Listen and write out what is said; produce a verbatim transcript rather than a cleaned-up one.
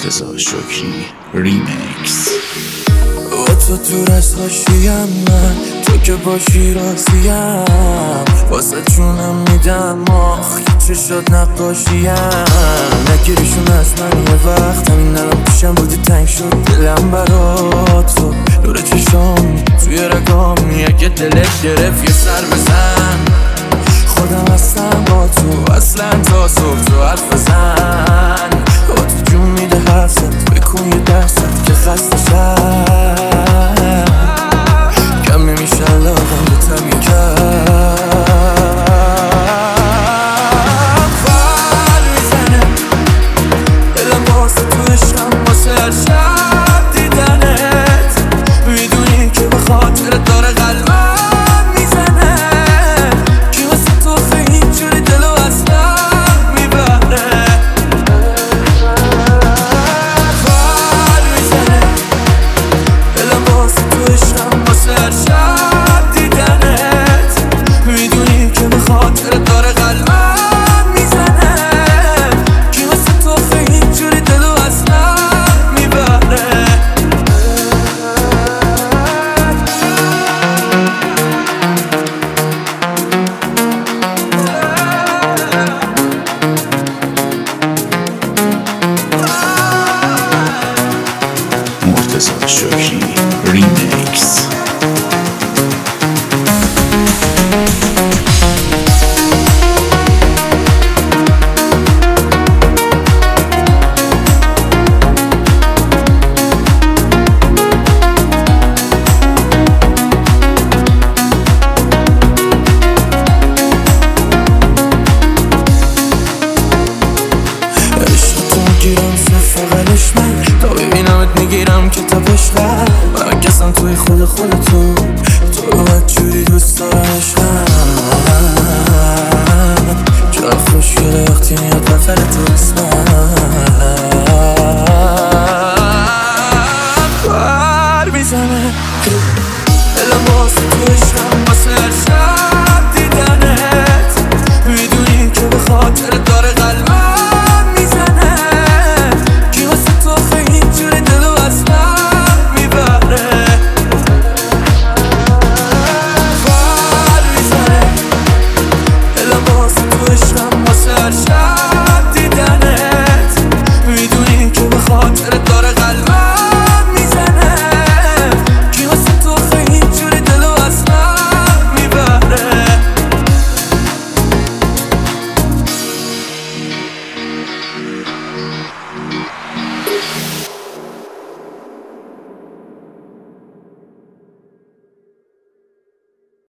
مرتضی شکری ریمیکس. با تو دور از حاشیم من، تو که باشی راضیم، واسه جونم میدم آخ چه شد نقاشیم. نگیریشون از من یه وقت، همین الان پیشم بودی تنگ شد دلم برا تو. نور چشام توی رگام اگه دلت گرفت یه سر بزن. خودم هستم با تو اصلا تا صبح تو حرف بزن. با تو جون میده حرفت بکن یه درست که خسته شم. کم نمیشه علاقم به تمی کرد. فر میزنه دلم واسه تو عشقم، واسه هر شب دیدنت. میدونی که به خاطر داره قلبم میزنه. کی واسه تو خیلی جوری دلو اصلا میبره. فر میزنه دلم واسه تو عشقم، واسه هر شب دیدنت. میدونی که به خاطر داره قلبم میزنه. کی واسه تو خیلی جوری دلو اصلا میبره. مرتضی شکری ریمیکس. میگیرم صفر قلش من، تا ببینمت میگیرم که تا بشقر. من کسم توی خود خودتو